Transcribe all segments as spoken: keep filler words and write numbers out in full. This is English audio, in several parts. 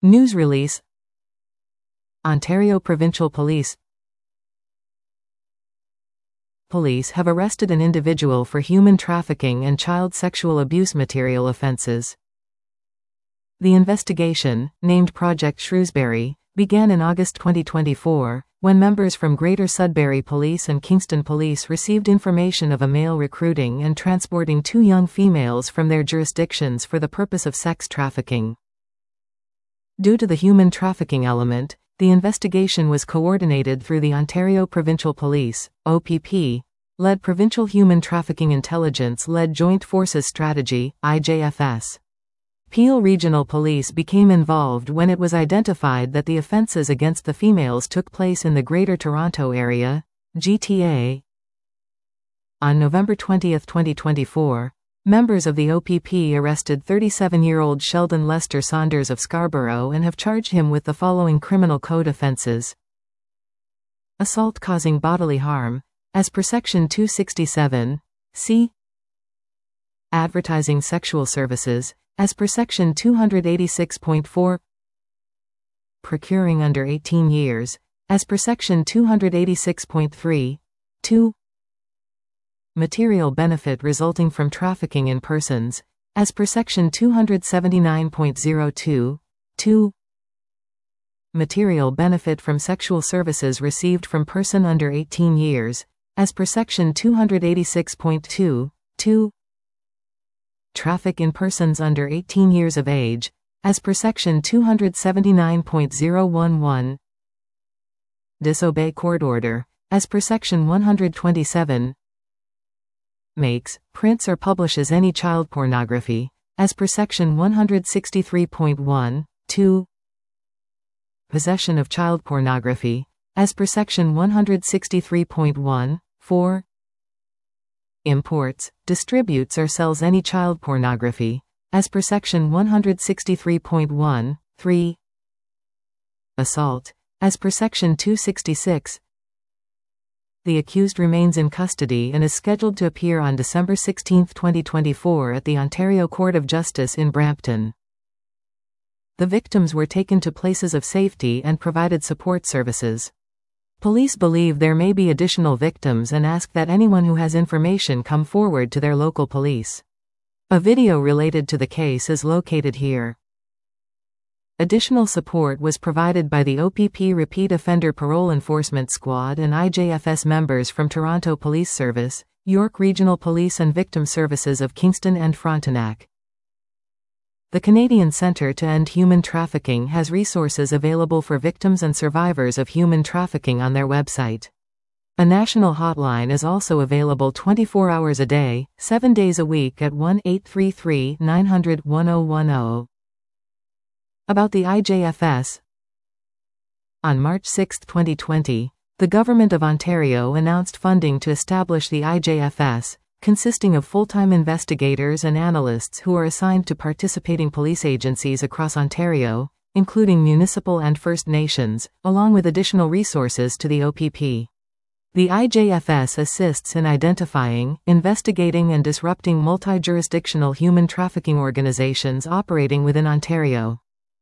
News release. Ontario Provincial Police. Police have arrested an individual for human trafficking and child sexual abuse material offences. The investigation, named Project Shrewsbury, began in August twenty twenty-four, when members from Greater Sudbury Police and Kingston Police received information of a male recruiting and transporting two young females from their jurisdictions for the purpose of sex trafficking. Due to the human trafficking element, the investigation was coordinated through the Ontario Provincial Police, O P P, led Provincial Human Trafficking Intelligence-led Joint Forces Strategy, I J F S. Peel Regional Police became involved when it was identified that the offences against the females took place in the Greater Toronto Area, G T A. On November twentieth twenty twenty-four, members of the O P P arrested thirty-seven-year-old Sheldon Lester Saunders of Scarborough and have charged him with the following criminal code offences. Assault causing bodily harm, as per Section two sixty-seven, C. Advertising sexual services, as per Section two eighty-six point four. Procuring under eighteen years, as per Section two eighty-six point three. two. Material benefit resulting from trafficking in persons, as per Section two seventy-nine point zero two. two. Material benefit from sexual services received from person under eighteen years, as per Section two eighty-six point two. two. Traffic in persons under eighteen years of age, as per Section two seventy-nine point zero one one. Disobey court order, as per Section one twenty-seven. Makes, prints or publishes any child pornography, as per Section one sixty-three point one. two. Possession of child pornography, as per Section one sixty-three point one. four. Imports, distributes or sells any child pornography, as per Section one sixty-three point one. three. Assault, as per Section two sixty-six. The accused remains in custody and is scheduled to appear on December sixteenth twenty twenty-four at the Ontario Court of Justice in Brampton. The victims were taken to places of safety and provided support services. Police believe there may be additional victims and ask that anyone who has information come forward to their local police. A video related to the case is located here. Additional support was provided by the O P P Repeat Offender Parole Enforcement Squad and I J F S members from Toronto Police Service, York Regional Police and Victim Services of Kingston and Frontenac. The Canadian Centre to End Human Trafficking has resources available for victims and survivors of human trafficking on their website. A national hotline is also available twenty-four hours a day, seven days a week at one eight three three, nine hundred, ten ten. About the I J F S. On March sixth twenty twenty, the Government of Ontario announced funding to establish the I J F S, consisting of full-time investigators and analysts who are assigned to participating police agencies across Ontario, including municipal and First Nations, along with additional resources to the O P P. The I J F S assists in identifying, investigating and disrupting multi-jurisdictional human trafficking organizations operating within Ontario.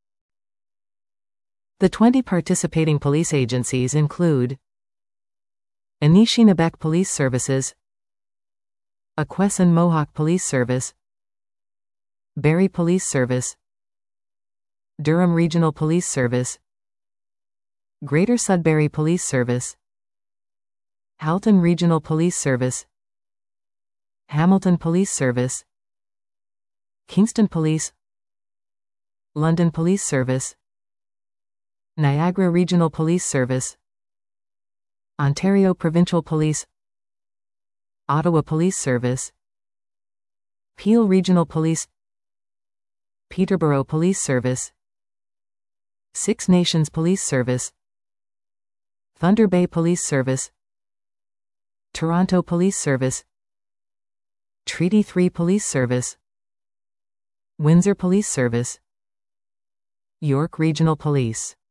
The twenty participating police agencies include Anishinaabe Police Services, Akwesasne Mohawk Police Service, Barrie Police Service, Durham Regional Police Service, Greater Sudbury Police Service, Halton Regional Police Service, Hamilton Police Service, Kingston Police, London Police Service, Niagara Regional Police Service, Ontario Provincial Police, Ottawa Police Service, Peel Regional Police, Peterborough Police Service, Six Nations Police Service, Thunder Bay Police Service, Toronto Police Service, Treaty three Police Service, Windsor Police Service, York Regional Police.